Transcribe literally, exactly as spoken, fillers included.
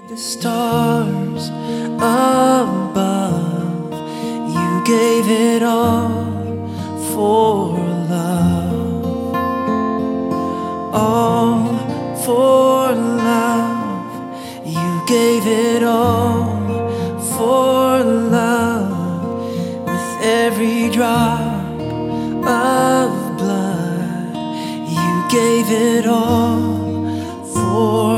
The stars above, you gave it all for love, all for love. You gave it all for love. With every drop of blood, you gave it all for